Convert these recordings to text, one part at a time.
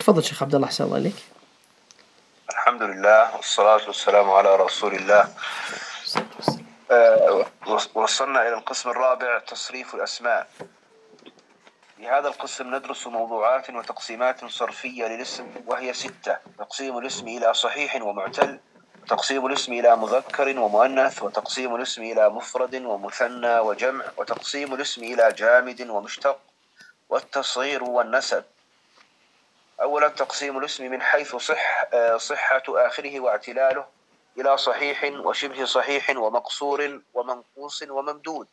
تفضل شيخ عبد الله، أحسن الله عليك. الحمد لله والصلاة والسلام على رسول الله. وصلنا إلى القسم الرابع، تصريف الأسماء. في هذا القسم ندرس موضوعات وتقسيمات صرفية للاسم، وهي 6: تقسيم الاسم إلى صحيح ومعتل، وتقسيم الاسم إلى مذكر ومؤنث، وتقسيم الاسم إلى مفرد ومثنى وجمع، وتقسيم الاسم إلى جامد ومشتق، والتصغير والنسب. أولا، تقسيم الاسم من حيث صحة آخره واعتلاله إلى صحيح وشبه صحيح ومقصور ومنقوص وممدود.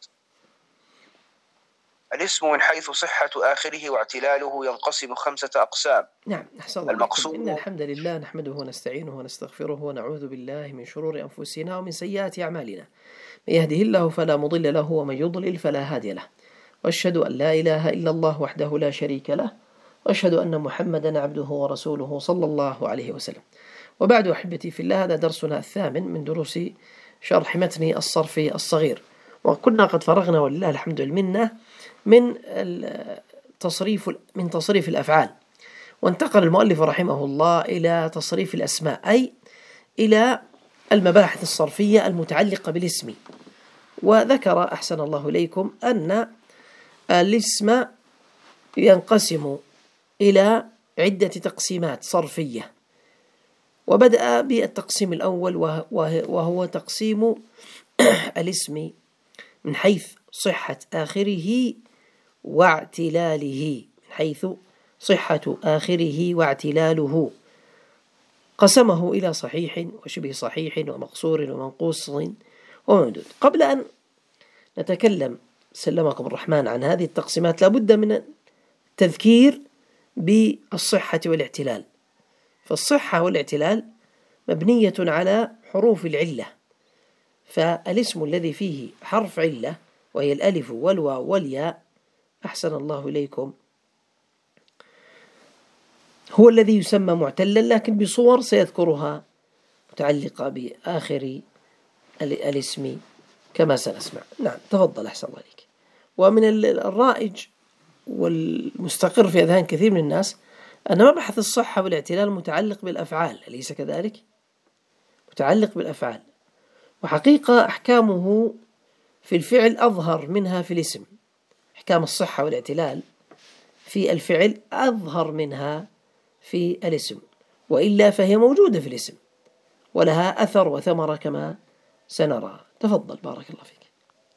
الاسم من حيث صحة آخره واعتلاله ينقسم 5 أقسام. نعم، أحسن الله عليكم. إن الحمد لله نحمده ونستعينه ونستغفره ونعوذ بالله من شرور أنفسنا ومن سيئات أعمالنا. من يهده الله فلا مضل له ومن يضلل فلا هادي له، وأشهد أن لا إله إلا الله وحده لا شريك له، وأشهد أن محمدا عبده ورسوله صلى الله عليه وسلم. وبعد، أحبتي في الله، هذا درسنا الثامن من دروس شرح متن الصرف الصغير، وكنا قد فرغنا ولله الحمد والمنة من تصريف الأفعال، وانتقل المؤلف رحمه الله إلى تصريف الأسماء، أي إلى المباحث الصرفية المتعلقة بالاسم. وذكر أحسن الله إليكم أن الاسم ينقسم إلى عدة تقسيمات صرفية، وبدأ بالتقسيم الأول وهو تقسيم الاسم من حيث صحة آخره واعتلاله. من حيث صحة آخره واعتلاله قسمه إلى صحيح وشبه صحيح ومقصور ومنقوص وممدود. قبل أن نتكلم سلمكم الرحمن عن هذه التقسيمات، لابد من التذكير بالصحة والاعتلال. فالصحة والاعتلال مبنية على حروف العلة، فالاسم الذي فيه حرف علة وهي الألف والواو والياء أحسن الله إليكم هو الذي يسمى معتلا، لكن بصور سيذكرها متعلقة بآخر الاسم كما سنسمع. نعم، تفضل أحسن الله عليك. ومن الرائج والمستقر في أذهان كثير من الناس أن مبحث الصحة والاعتلال متعلق بالأفعال، أليس كذلك؟ متعلق بالأفعال، وحقيقة أحكامه في الفعل أظهر منها في الاسم. أحكام الصحة والاعتلال في الفعل أظهر منها في الاسم، وإلا فهي موجودة في الاسم ولها أثر وثمرة كما سنرى. تفضل بارك الله فيك.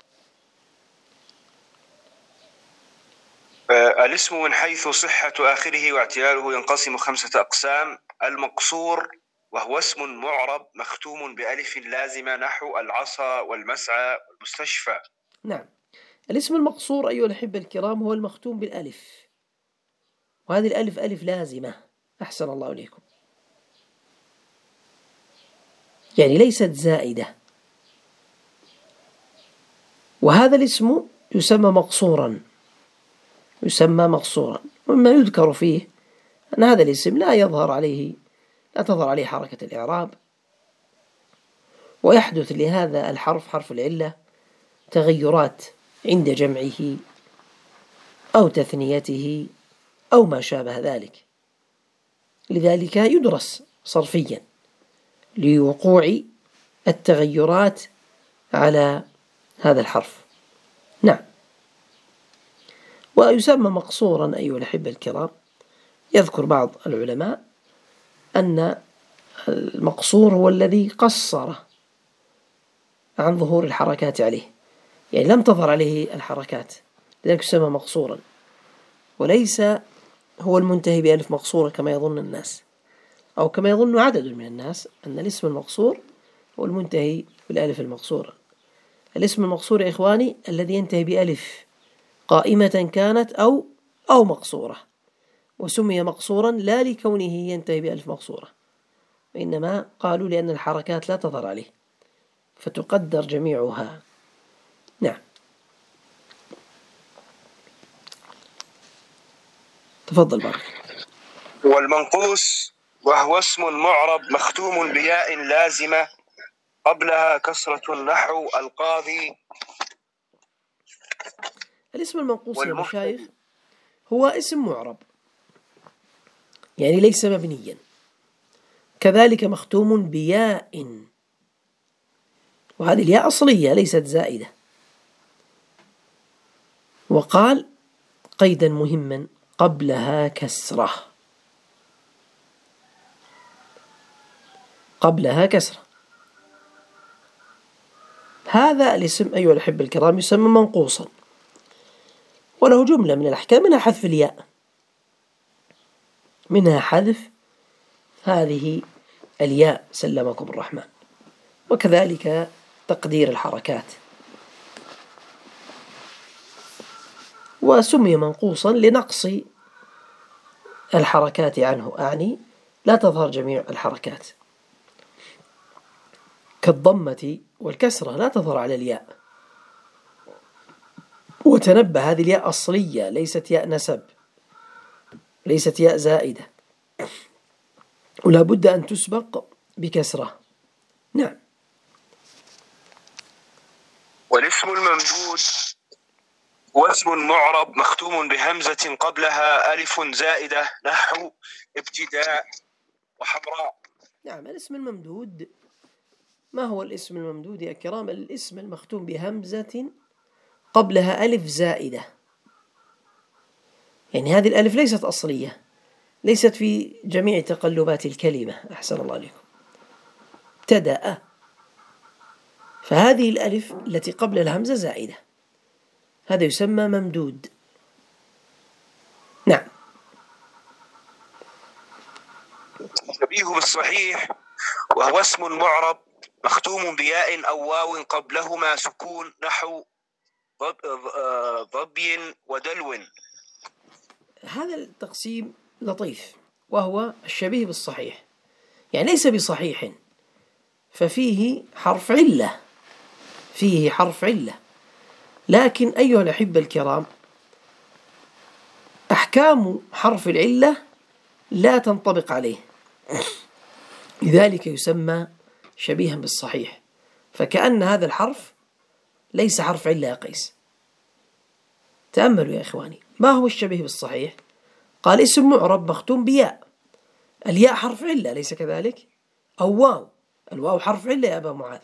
الاسم من حيث صحة آخره واعتلاله ينقسم 5 أقسام. المقصور، وهو اسم معرب مختوم بألف لازمة، نحو العصا والمسعى والمستشفى. نعم، الاسم المقصور أيها الأحبة الكرام هو المختوم بالألف، وهذه الألف ألف لازمة أحسن الله إليكم، يعني ليست زائدة، وهذا الاسم يسمى مقصورا. ومما يذكر فيه أن هذا الاسم لا تظهر عليه حركة الإعراب، ويحدث لهذا الحرف حرف العلة تغيرات عند جمعه أو تثنيته أو ما شابه ذلك، لذلك يدرس صرفيا لوقوع التغيرات على هذا الحرف. نعم، ويسمى مقصورا أيها الأحبة الكرام. يذكر بعض العلماء أن المقصور هو الذي قصر عن ظهور الحركات عليه، يعني لم تظهر عليه الحركات، لذلك يسمى مقصورا، وليس هو المنتهي بألف مقصورة كما يظن الناس، أو كما يظن عدد من الناس أن الاسم المقصور هو المنتهي بالألف المقصورة. الاسم المقصور يا إخواني الذي ينتهي بألف قائمة كانت أو مقصورة، وسمي مقصورا لا لكونه ينتهي بألف مقصورة، وإنما قالوا لأن الحركات لا تظهر عليه فتقدر جميعها. نعم، تفضل بارك. والمنقوص، وهو اسم معرب مختوم بياء لازمة قبلها كسرة، نحو القاضي. الاسم المنقوص يا مشايخ هو اسم معرب يعني ليس مبنيا. كذلك مختوم بياء، وهذه الياء أصلية ليست زائدة. وقال قيدا مهما: قبلها كسرة، قبلها كسرة. هذا الاسم أيها الأحبة الكرام يسمى منقوصا، وله جملة من الأحكام، منها حذف الياء، منها حذف هذه الياء سلمكم الرحمن، وكذلك تقدير الحركات. وسمي منقوصا لنقص الحركات عنه، أعني لا تظهر جميع الحركات، كالضمة والكسرة لا تظهر على الياء. وتنبه هذه الياء أصلية ليست ياء نسب، ليست ياء زائدة، ولا بد أن تسبق بكسرة. نعم. والاسم الممدود هو اسم معرب مختوم بهمزة قبلها ألف زائدة، نحو ابتداء وحمراء. نعم، الاسم الممدود. ما هو الاسم الممدود يا كرام؟ الاسم المختوم بهمزة قبلها ألف زائدة، يعني هذه الألف ليست أصلية، ليست في جميع تقلبات الكلمة. أحسن الله عليكم. ابتدأ، فهذه الألف التي قبل الهمزة زائدة، هذا يسمى ممدود. نعم. شبيه بالصحيح وهو اسم معرب مختوم بياء أو واو قبلهما سكون، نحو ضبي ودلو. هذا التقسيم لطيف، وهو الشبيه بالصحيح، يعني ليس بصحيح، ففيه حرف علة، فيه حرف علة، لكن أيها الأحبة الكرام أحكام حرف العلة لا تنطبق عليه، لذلك يسمى شبيها بالصحيح، فكأن هذا الحرف ليس حرف علة يا قيس. تأملوا يا إخواني، ما هو الشبيه بالصحيح؟ قال اسم معرب مختوم بياء، الياء حرف علة أليس كذلك؟ أو واو، الواو حرف علة يا أبا معاذ،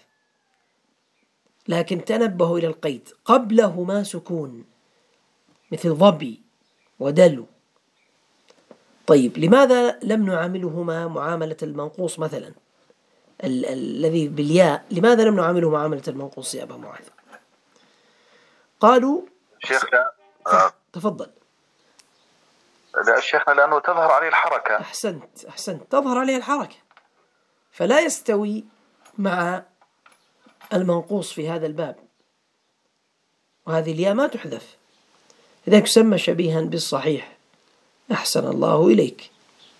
لكن تنبهوا إلى القيد قبلهما سكون، مثل ضبي ودلو. طيب لماذا لم نعاملهما معاملة المنقوص مثلا الذي بالياء؟ لماذا لم نعامله معاملة المنقوص يا أبا معاذ؟ قالوا شيخنا تفضل. لا شيخنا، لأنه تظهر عليه الحركة. أحسنت، تظهر عليه الحركة، فلا يستوي مع المنقوص في هذا الباب، وهذه الياء ما تحذف، لذلك يسمى شبيها بالصحيح. أحسن الله إليك.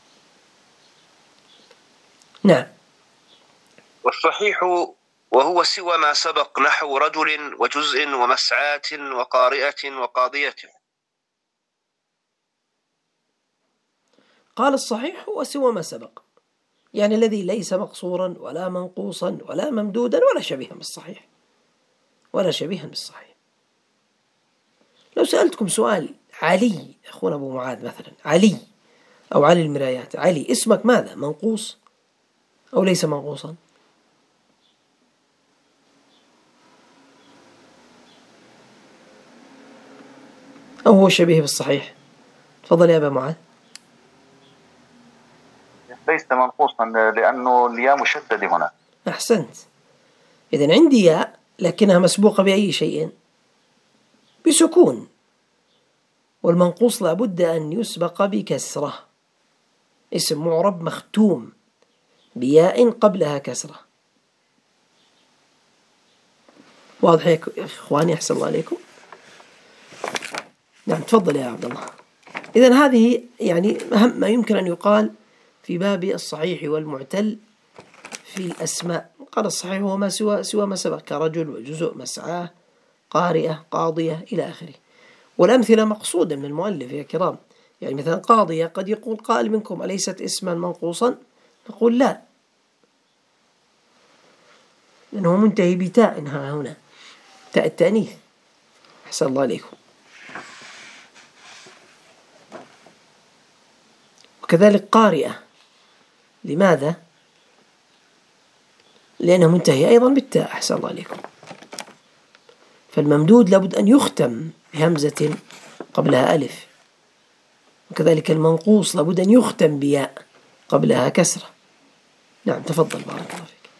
نعم. والصحيح وهو سوى ما سبق، نحو رجل وجزء ومسعاة وقارئة وقاضية. قال الصحيح هو سوى ما سبق، يعني الذي ليس مقصورا ولا منقوصا ولا ممدودا ولا شبيها بالصحيح، ولا شبيها بالصحيح. لو سألتكم سؤال: علي أخونا أبو معاذ مثلا، علي أو علي المرايات، علي اسمك ماذا؟ منقوص أو ليس منقوصا؟ أو هو شبيه بالصحيح؟ تفضل يا أبا معاذ. ليس منقوصا لأنه الياء مشددة هنا. أحسنت. إذن عندي ياء لكنها مسبوقة بأي شيء؟ بسكون، والمنقوص لابد أن يسبق بكسرة، اسم معرب مختوم بياء قبلها كسرة. واضح يا إخواني؟ أحسن الله عليكم. نعم تفضل يا عبد الله. إذن هذه يعني أهم ما يمكن أن يقال في باب الصحيح والمعتل في الأسماء. قال الصحيح هو ما سوى ما سبق، كرجل وجزء مسعاه قارئة قاضية إلى آخره. والأمثلة مقصودة من المؤلف يا كرام، يعني مثلا قاضية قد يقول قائل منكم أليست اسما منقوصا؟ نقول لا، لأنه منتهي بتاء هنا، تاء التأنيث. أحسن الله عليكم. وكذلك قارئة. لماذا؟ لأنه منتهي أيضا بالتاء. أحسن الله عليكم. فالممدود لابد أن يختم بهمزة قبلها ألف، وكذلك المنقوص لابد أن يختم بياء قبلها كسرة. نعم، تفضل بارك الله فيك.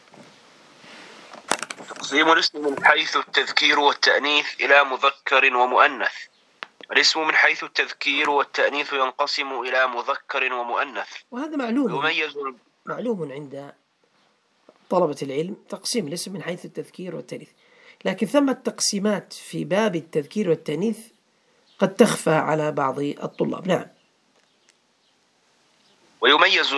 تقسيم الاسم من حيث التذكير والتأنيث إلى مذكر ومؤنث. الاسم من حيث التذكير والتأنيث ينقسم إلى مذكر ومؤنث. وهذا معلوم عند طلبة العلم، تقسيم الاسم من حيث التذكير والتأنيث، لكن ثمة تقسيمات في باب التذكير والتأنيث قد تخفى على بعض الطلاب. نعم. ويميز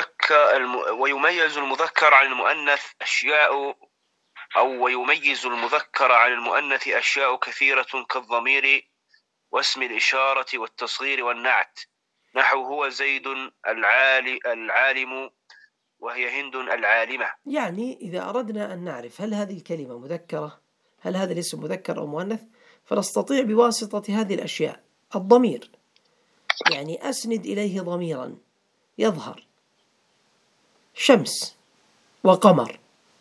المذكر عن المؤنث أشياء، ويميز المذكر عن المؤنث أشياء كثيرة كالضمير واسم الإشارة والتصغير والنعت، نحو هو زيد العالم وهي هند العالمة. يعني إذا أردنا أن نعرف هل هذه الكلمة مذكرة، هل هذا الاسم مذكر أو مؤنث، فنستطيع بواسطة هذه الأشياء. الضمير، يعني أسند إليه ضميرا يظهر، شمس وقمر،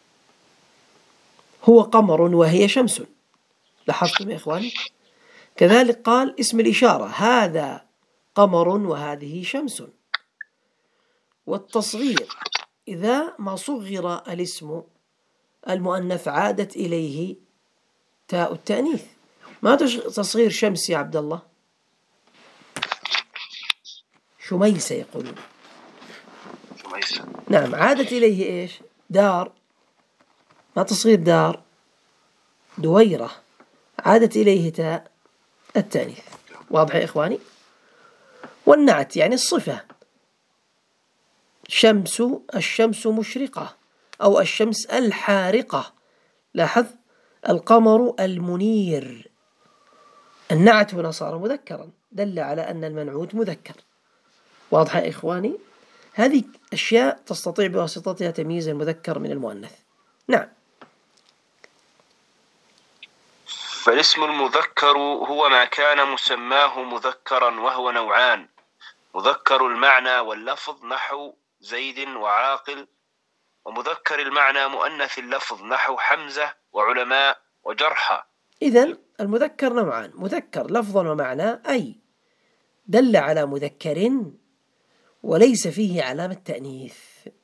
هو قمر وهي شمس. لاحظتم يا إخواني؟ كذلك قال اسم الإشارة، هذا قمر وهذه شمس. والتصغير، إذا ما صغر الاسم المؤنث عادت إليه تاء التأنيث. ما تصغير شمس يا عبد الله؟ شميسة يقولون. شميسة. نعم، عادت إليه إيش؟ دار. ما تصغير دار؟ دويرة، عادت إليه تاء التأنيث. واضح يا إخواني؟ والنعت يعني الصفة، الشمس مشرقة أو الشمس الحارقة. لاحظ، القمر المنير. النعت هنا صار مذكرا، دل على أن المنعوت مذكر. واضح يا إخواني؟ هذه أشياء تستطيع بواسطتها تمييز المذكر من المؤنث. نعم. فالاسم المذكر هو ما كان مسماه مذكرا، وهو نوعان: مذكر المعنى واللفظ نحو زيد وعاقل، ومذكر المعنى مؤنث اللفظ نحو حمزة وعلماء وجرحى. إذن المذكر نوعان: مذكر لفظا ومعنى، أي دل على مذكر وليس فيه علامة تأنيث،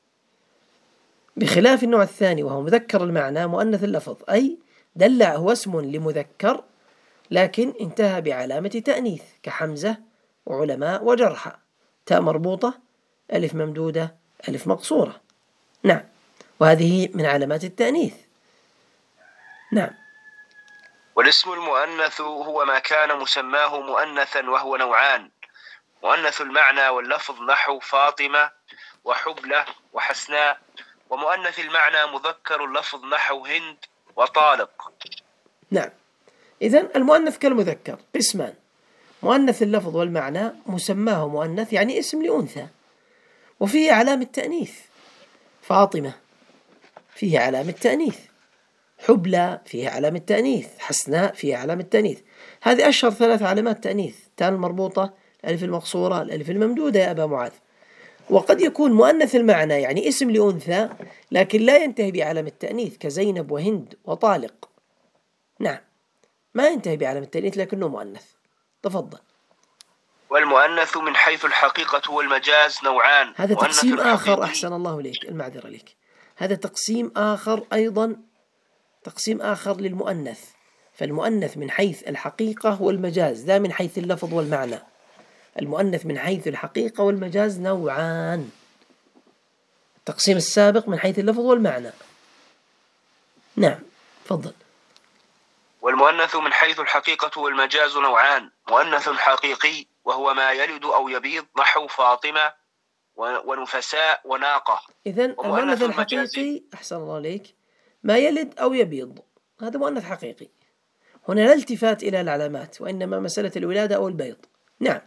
بخلاف النوع الثاني وهو مذكر المعنى مؤنث اللفظ، أي دل هو اسم لمذكر لكن انتهى بعلامة تأنيث كحمزة وعلماء وجرحى، تاء مربوطة، ألف ممدودة، ألف مقصورة. نعم، وهذه من علامات التأنيث. نعم. والاسم المؤنث هو ما كان مسماه مؤنثا، وهو نوعان: مؤنث المعنى واللفظ نحو فاطمة وحبلة وحسناء، ومؤنث المعنى مذكر اللفظ نحو هند وطالق. نعم، إذن المؤنث كالمذكر قسمان: مؤنث اللفظ والمعنى مسماه مؤنث يعني اسم لأنثى وفيه علامة تأنيث، فاطمة فيه علامة تأنيث، حبلى فيه علامة تأنيث، حسناء فيه علامة تأنيث. هذه أشهر 3 علامات تأنيث: تاء المربوطة، الألف المقصورة، الألف الممدودة يا أبا معاذ. وقد يكون مؤنث المعنى يعني اسم لأنثى لكن لا ينتهي بعلامة تأنيث كزينب وهند وطالق. نعم، ما ينتهي بعلامة التأنيث لكنه مؤنث. تفضل. والمؤنث من حيث الحقيقة والمجاز نوعان. هذا تقسيم آخر. أحسن الله إليك، المعذرة لك. هذا تقسيم آخر أيضا، تقسيم آخر للمؤنث. فالمؤنث من حيث الحقيقة والمجاز، لا من حيث اللفظ والمعنى. المؤنث من حيث الحقيقة والمجاز نوعان. التقسيم السابق من حيث اللفظ والمعنى. نعم، تفضل. والمؤنث من حيث الحقيقة والمجاز نوعان: مؤنث حقيقي وهو ما يلد أو يبيض نحو فاطمة ونفساء وناقة. إذن المؤنث الحقيقي، أحسن الله عليك، ما يلد أو يبيض، هذا مؤنث حقيقي. هنا لا التفات إلى العلامات وإنما مسألة الولادة أو البيض. نعم.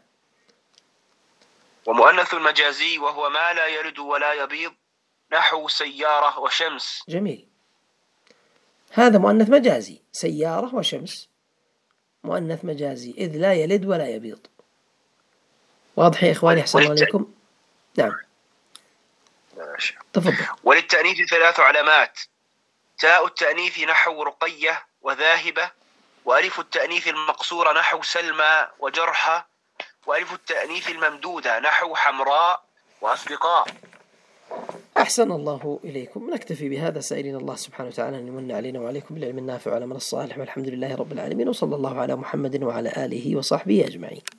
ومؤنث المجازي وهو ما لا يلد ولا يبيض نحو سيارة وشمس. جميل، هذا مؤنث مجازي، سيارة وشمس مؤنث مجازي إذ لا يلد ولا يبيض. واضح يا إخواني؟ أحسن الله عليكم. نعم ماشي. تفضل. وللتأنيث 3 علامات: تاء التأنيث نحو رقية وذاهبة، وألف التأنيث المقصورة نحو سلمى وجرحى، وألف التأنيث الممدودة نحو حمراء وأصدقاء. أحسن الله إليكم. نكتفي بهذا، سائلين الله سبحانه وتعالى أن يمن علينا وعليكم بالعلم النافع والعمل الصالح، والحمد لله رب العالمين، وصلى الله على محمد وعلى آله وصحبه أجمعين.